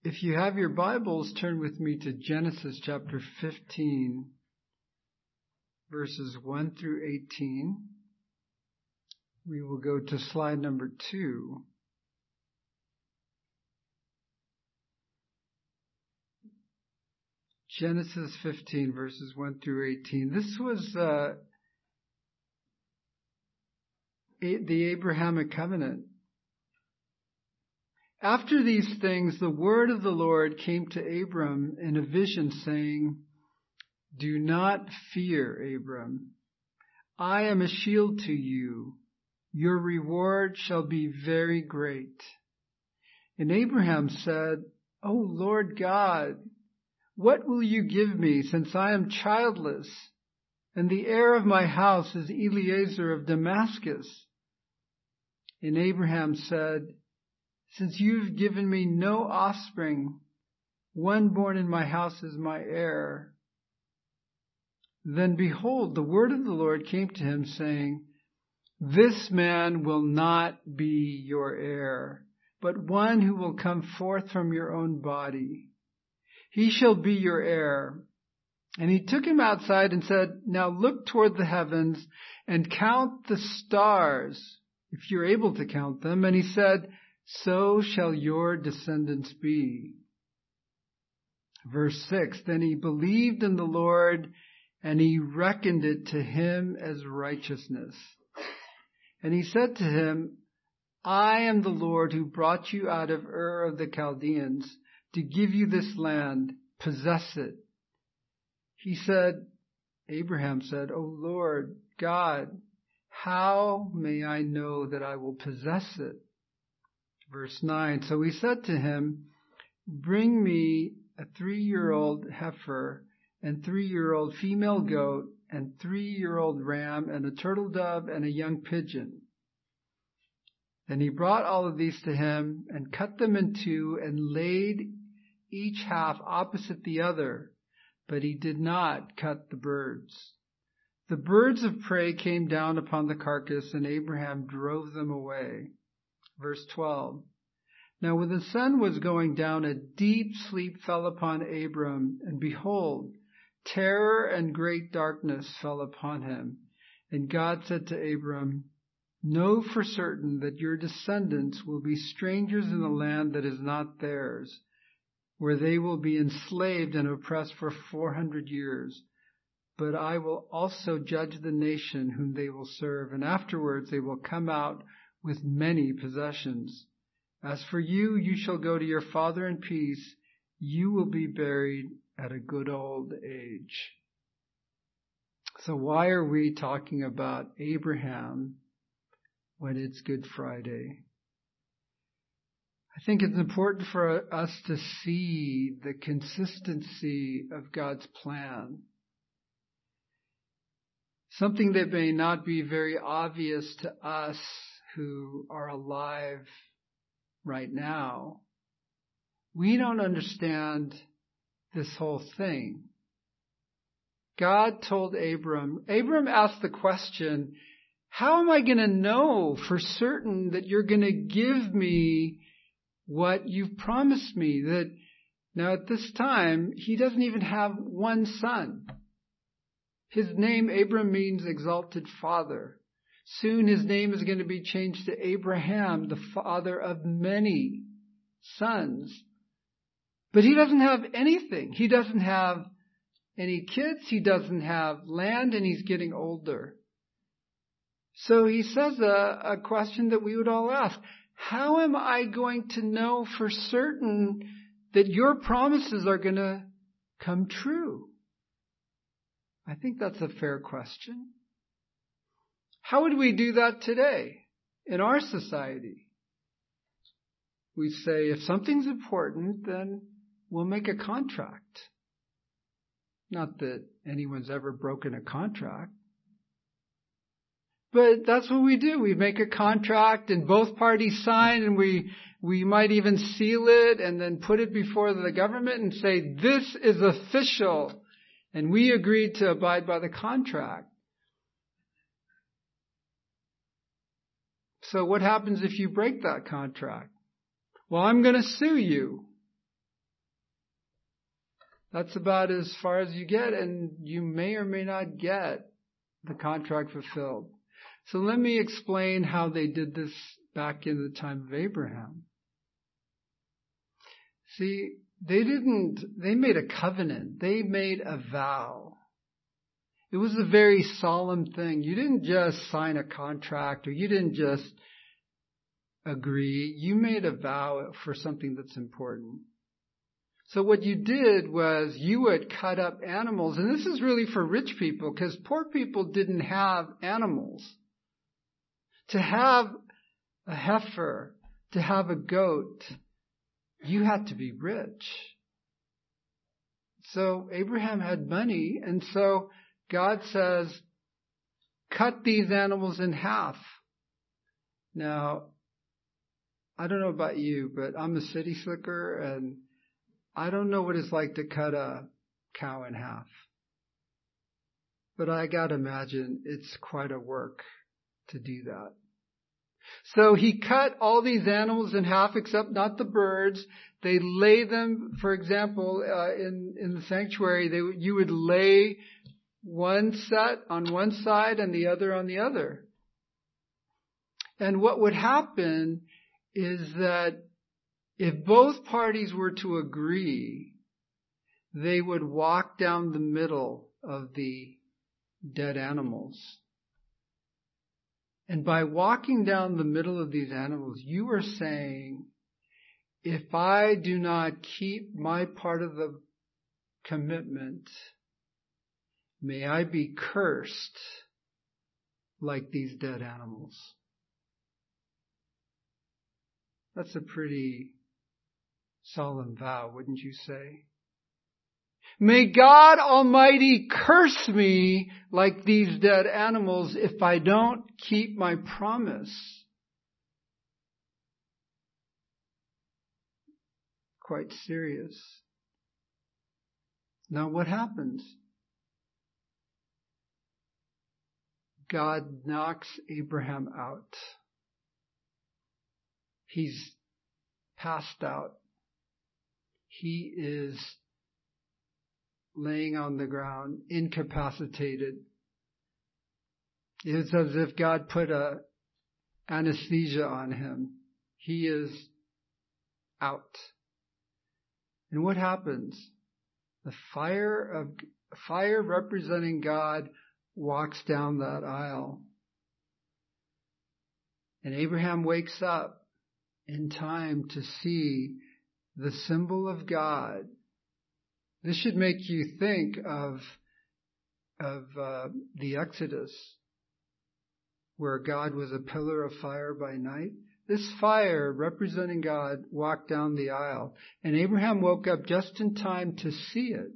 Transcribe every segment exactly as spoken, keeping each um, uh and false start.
If you have your Bibles, turn with me to Genesis chapter fifteen, verses one through eighteen. We will go to slide number two. Genesis fifteen, verses one through eighteen. This was uh, the Abrahamic covenant. After these things, the word of the Lord came to Abram in a vision, saying, "Do not fear, Abram. I am a shield to you. Your reward shall be very great." And Abraham said, "O Lord God, what will you give me, since I am childless, and the heir of my house is Eliezer of Damascus?" And Abraham said, "Since you've given me no offspring, one born in my house is my heir." Then behold, the word of the Lord came to him, saying, "This man will not be your heir, but one who will come forth from your own body. He shall be your heir." And he took him outside and said, "Now look toward the heavens and count the stars, if you're able to count them." And he said, "So shall your descendants be." Verse six, then he believed in the Lord, and he reckoned it to him as righteousness. And he said to him, "I am the Lord who brought you out of Ur of the Chaldeans to give you this land. Possess it." He said, Abraham said, "O Lord God, how may I know that I will possess it?" Verse nine, so he said to him, "Bring me a three-year-old heifer and three-year-old female goat and three-year-old ram and a turtle dove and a young pigeon." Then he brought all of these to him and cut them in two and laid each half opposite the other, but he did not cut the birds. The birds of prey came down upon the carcass, and Abraham drove them away. Verse twelve. Now when the sun was going down, a deep sleep fell upon Abram, and behold, terror and great darkness fell upon him. And God said to Abram, "Know for certain that your descendants will be strangers in a land that is not theirs, where they will be enslaved and oppressed for four hundred years. But I will also judge the nation whom they will serve, and afterwards they will come out with many possessions. As for you, you shall go to your father in peace. You will be buried at a good old age." So why are we talking about Abraham when it's Good Friday? I think it's important for us to see the consistency of God's plan. Something that may not be very obvious to us who are alive right now. We don't understand this whole thing. God told Abram, Abram asked the question, how am I going to know for certain that you're going to give me what you've promised me? That now at this time, he doesn't even have one son. His name, Abram, means exalted father. Soon his name is going to be changed to Abraham, the father of many sons. But he doesn't have anything. He doesn't have any kids. He doesn't have land, and he's getting older. So he says a, a question that we would all ask. How am I going to know for certain that your promises are going to come true? I think that's a fair question. How would we do that today in our society? We say if something's important, then we'll make a contract. Not that anyone's ever broken a contract. But that's what we do. We make a contract and both parties sign, and we we might even seal it and then put it before the government and say, this is official. And we agreed to abide by the contract. So what happens if you break that contract? Well, I'm going to sue you. That's about as far as you get, and you may or may not get the contract fulfilled. So let me explain how they did this back in the time of Abraham. See, they didn't, they made a covenant. They made a vow. It was a very solemn thing. You didn't just sign a contract or you didn't just agree. You made a vow for something that's important. So what you did was you would cut up animals, and this is really for rich people because poor people didn't have animals. To have a heifer, to have a goat, you had to be rich. So Abraham had money, and so God says, cut these animals in half. Now, I don't know about you, but I'm a city slicker, and I don't know what it's like to cut a cow in half. But I gotta imagine it's quite a work to do that. So he cut all these animals in half, except not the birds. They lay them, for example, uh, in, in the sanctuary, they, you would lay one set on one side and the other on the other. And what would happen is that if both parties were to agree, they would walk down the middle of the dead animals. And by walking down the middle of these animals, you are saying, if I do not keep my part of the commitment, may I be cursed like these dead animals. That's a pretty solemn vow, wouldn't you say? May God Almighty curse me like these dead animals if I don't keep my promise. Quite serious. Now what happens? God knocks Abraham out. He's passed out. He is laying on the ground, incapacitated. It's as if God put a anesthesia on him. He is out. And what happens? The fire of fire representing God walks down that aisle. And Abraham wakes up in time to see the symbol of God. This should make you think of, of uh, the Exodus, where God was a pillar of fire by night. This fire, representing God, walked down the aisle, and Abraham woke up just in time to see it.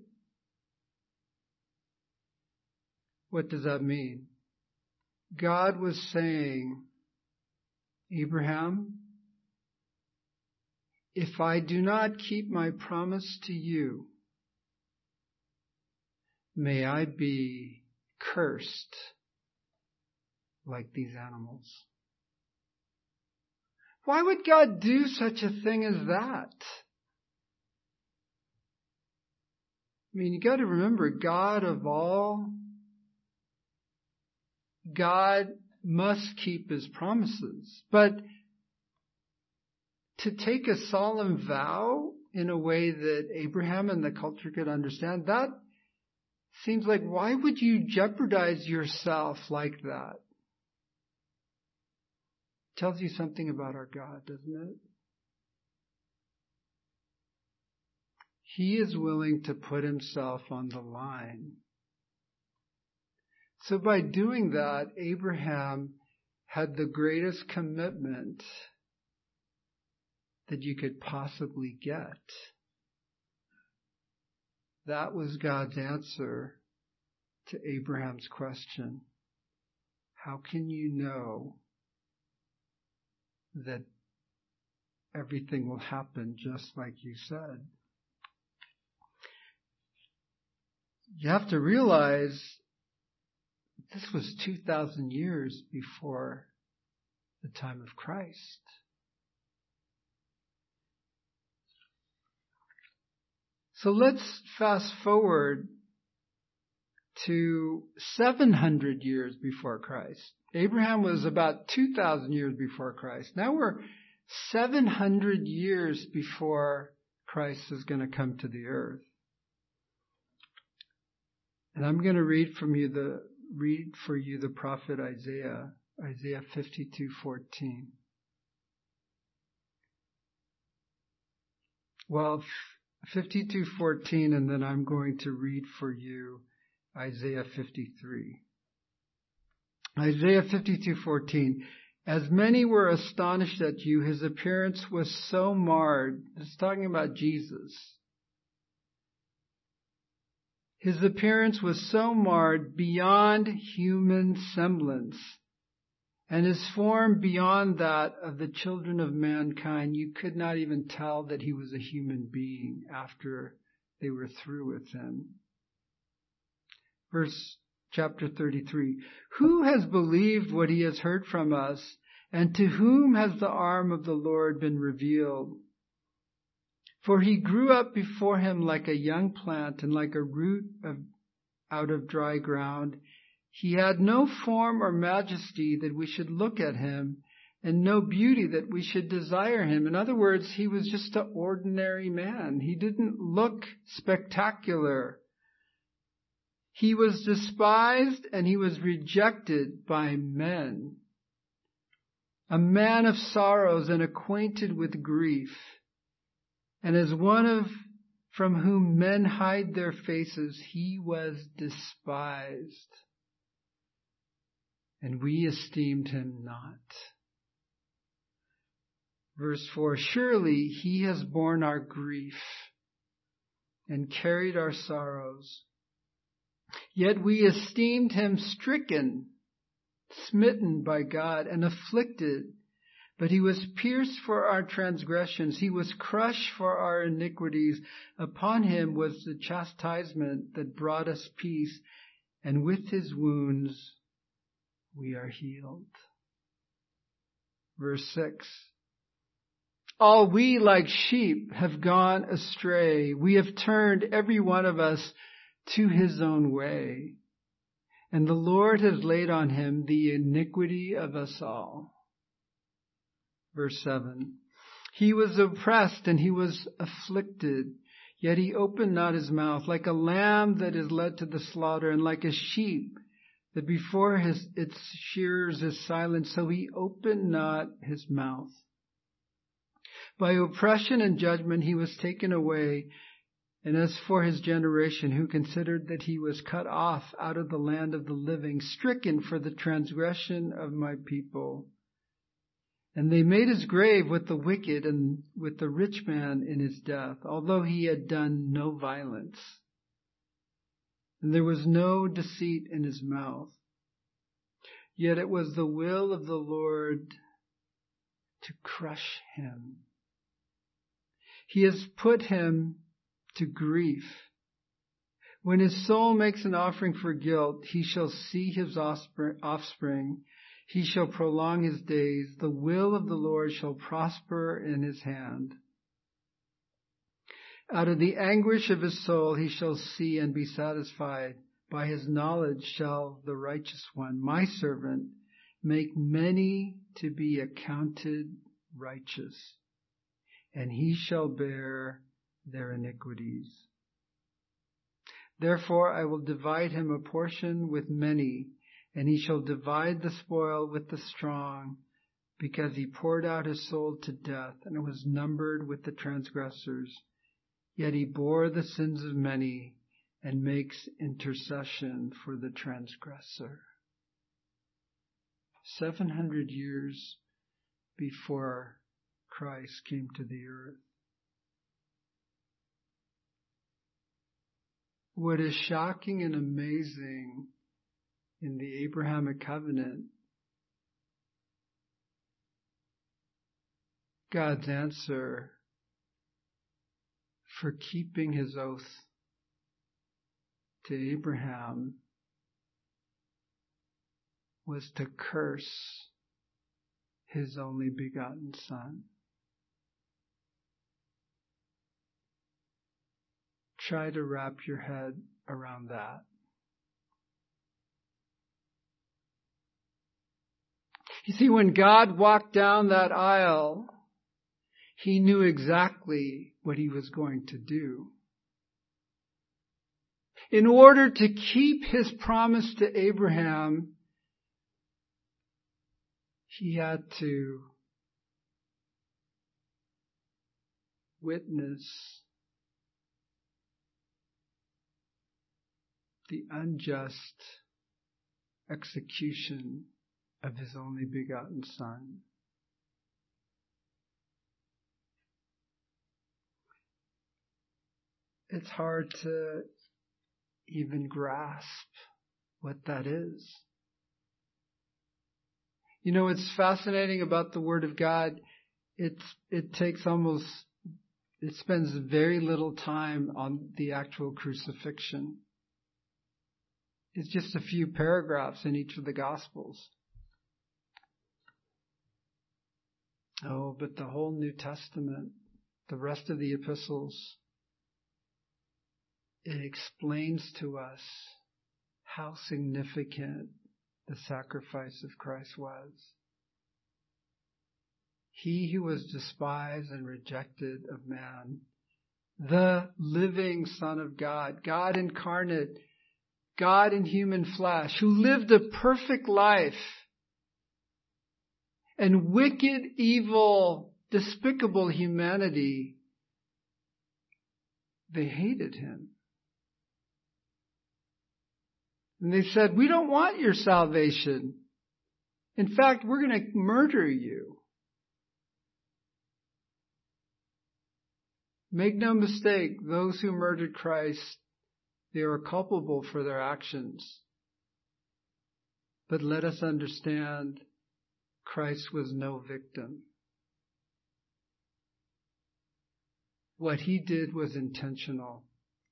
What does that mean? God was saying, Abraham, if I do not keep my promise to you, may I be cursed like these animals. Why would God do such a thing as that? I mean, you got to remember, God of all, God must keep his promises. But to take a solemn vow in a way that Abraham and the culture could understand, that seems like, why would you jeopardize yourself like that? Tells you something about our God, doesn't it? He is willing to put himself on the line. So by doing that, Abraham had the greatest commitment that you could possibly get. That was God's answer to Abraham's question. How can you know that everything will happen just like you said? You have to realize this was two thousand years before the time of Christ. So let's fast forward to seven hundred years before Christ. Abraham was about two thousand years before Christ. Now we're seven hundred years before Christ is going to come to the earth. And I'm going to read from you the read for you the prophet Isaiah, Isaiah fifty-two fourteen. Well, fifty-two fourteen, and then I'm going to read for you Isaiah fifty-three. Isaiah fifty-two fourteen. As many were astonished at you, his appearance was so marred. It's talking about Jesus. His appearance was so marred beyond human semblance, and his form beyond that of the children of mankind. You could not even tell that he was a human being after they were through with him. Verse chapter thirty-three. Who has believed what he has heard from us, and to whom has the arm of the Lord been revealed? For he grew up before him like a young plant and like a root of, out of dry ground. He had no form or majesty that we should look at him, and no beauty that we should desire him. In other words, he was just an ordinary man. He didn't look spectacular. He was despised and he was rejected by men. A man of sorrows and acquainted with grief. And as one of from whom men hide their faces, he was despised. And we esteemed him not. Verse four, surely he has borne our grief and carried our sorrows. Yet we esteemed him stricken, smitten by God, and afflicted. But he was pierced for our transgressions. He was crushed for our iniquities. Upon him was the chastisement that brought us peace, and with his wounds we are healed. Verse six. All we like sheep have gone astray. We have turned every one of us to his own way. And the Lord has laid on him the iniquity of us all. Verse seven. He was oppressed and he was afflicted, yet he opened not his mouth. Like a lamb that is led to the slaughter, and like a sheep that before his its shearers is silent, so he opened not his mouth. By oppression and judgment he was taken away. And as for his generation, who considered that he was cut off out of the land of the living, stricken for the transgression of my people. And they made his grave with the wicked and with the rich man in his death, although he had done no violence. And there was no deceit in his mouth. Yet it was the will of the Lord to crush him. He has put him to grief. When his soul makes an offering for guilt, he shall see his offspring. He shall prolong his days. The will of the Lord shall prosper in his hand. Out of the anguish of his soul he shall see and be satisfied. By his knowledge shall the righteous one, my servant, make many to be accounted righteous, and he shall bear their iniquities. Therefore I will divide him a portion with many, and he shall divide the spoil with the strong, because he poured out his soul to death and was numbered with the transgressors. Yet he bore the sins of many and makes intercession for the transgressor. Seven hundred years before Christ came to the earth. What is shocking and amazing in the Abrahamic covenant, God's answer for keeping his oath to Abraham was to curse his only begotten son. try to wrap your head around that. You see, when God walked down that aisle, he knew exactly what he was going to do. In order to keep his promise to Abraham, he had to witness the unjust execution of his only begotten Son. It's hard to even grasp what that is. You know, what's fascinating about the Word of God, it's, it takes almost, it spends very little time on the actual crucifixion. It's just a few paragraphs in each of the Gospels. Oh, but the whole New Testament, the rest of the epistles, it explains to us how significant the sacrifice of Christ was. He who was despised and rejected of man, the living Son of God, God incarnate, God in human flesh, who lived a perfect life, and wicked, evil, despicable humanity, they hated him. And they said, we don't want your salvation. In fact, we're going to murder you. Make no mistake, those who murdered Christ, they were culpable for their actions. But let us understand, Christ was no victim. What he did was intentional.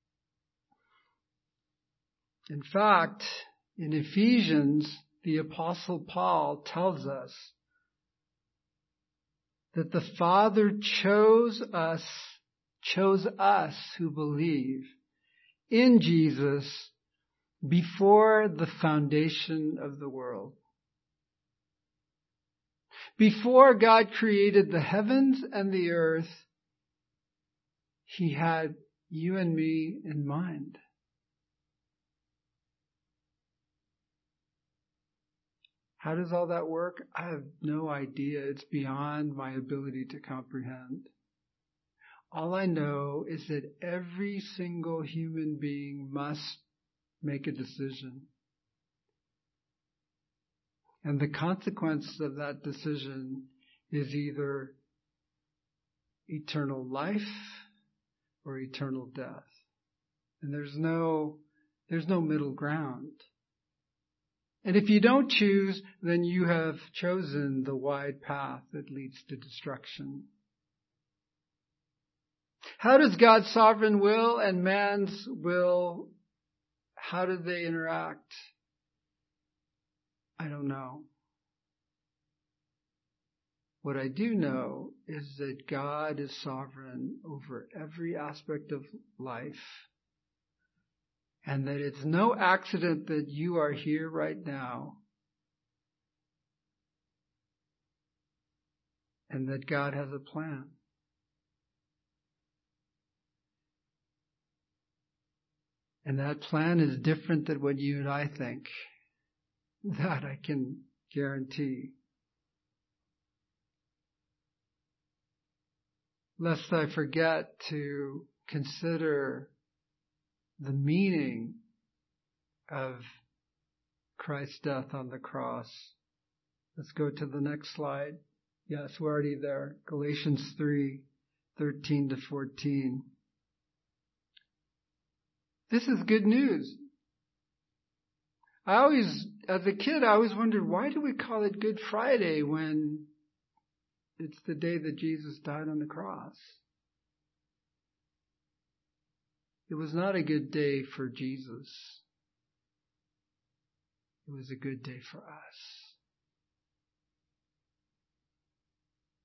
In fact, in Ephesians, the Apostle Paul tells us that the Father chose us, chose us who believe in Jesus before the foundation of the world. Before God created the heavens and the earth, he had you and me in mind. How does all that work? I have no idea. It's beyond my ability to comprehend. All I know is that every single human being must make a decision. And the consequence of that decision is either eternal life or eternal death. And there's no, there's no middle ground. And if you don't choose, then you have chosen the wide path that leads to destruction. How does God's sovereign will and man's will, how do they interact? I don't know. What I do know is that God is sovereign over every aspect of life, and that it's no accident that you are here right now, and that God has a plan. And that plan is different than what you and I think. That I can guarantee. Lest I forget to consider the meaning of Christ's death on the cross. Let's go to the next slide. Yes, we're already there. Galatians three, thirteen to fourteen. This is good news. I always, as a kid, I always wondered, why do we call it Good Friday when it's the day that Jesus died on the cross? It was not a good day for Jesus. It was a good day for us.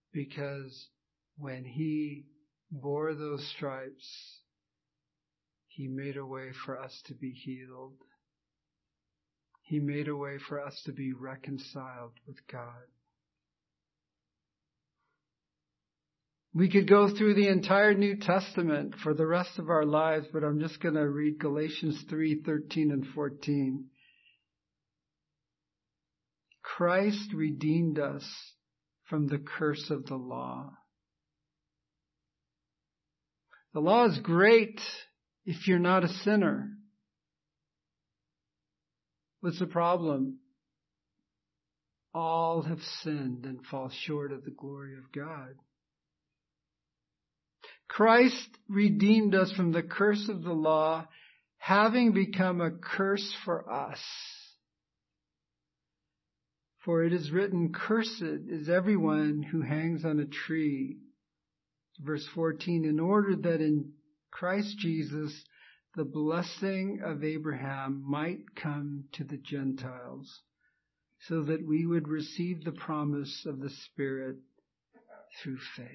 Because when he bore those stripes, He made a way for us to be healed. He made a way for us to be reconciled with God. We could go through the entire New Testament for the rest of our lives, but I'm just going to read Galatians three, thirteen and fourteen. Christ redeemed us from the curse of the law. The law is great if you're not a sinner. What's the problem? All have sinned and fall short of the glory of God. Christ redeemed us from the curse of the law, having become a curse for us. For it is written, cursed is everyone who hangs on a tree. Verse fourteen, in order that in Christ Jesus the blessing of Abraham might come to the Gentiles, so that we would receive the promise of the Spirit through faith.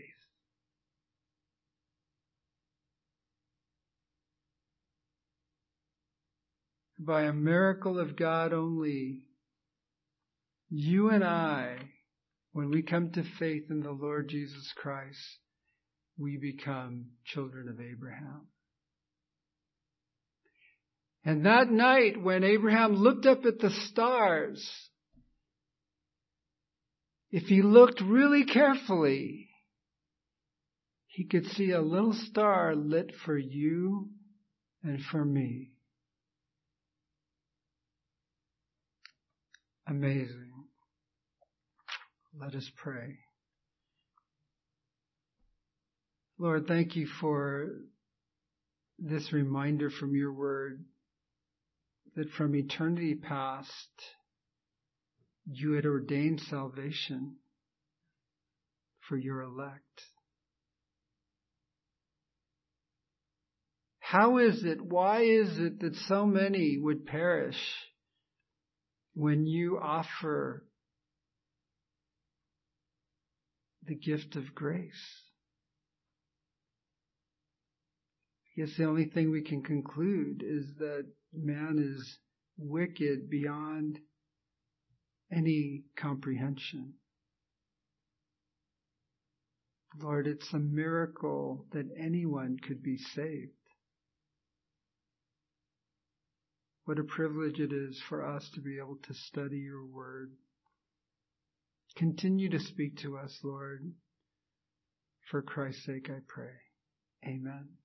By a miracle of God only, you and I, when we come to faith in the Lord Jesus Christ, we become children of Abraham. And that night, when Abraham looked up at the stars, if he looked really carefully, he could see a little star lit for you and for me. Amazing. Let us pray. Lord, thank you for this reminder from your word that from eternity past, you had ordained salvation for your elect. How is it, why is it that so many would perish when you offer the gift of grace? I guess the only thing we can conclude is that man is wicked beyond any comprehension. Lord, it's a miracle that anyone could be saved. What a privilege it is for us to be able to study your word. Continue to speak to us, Lord. For Christ's sake, I pray. Amen.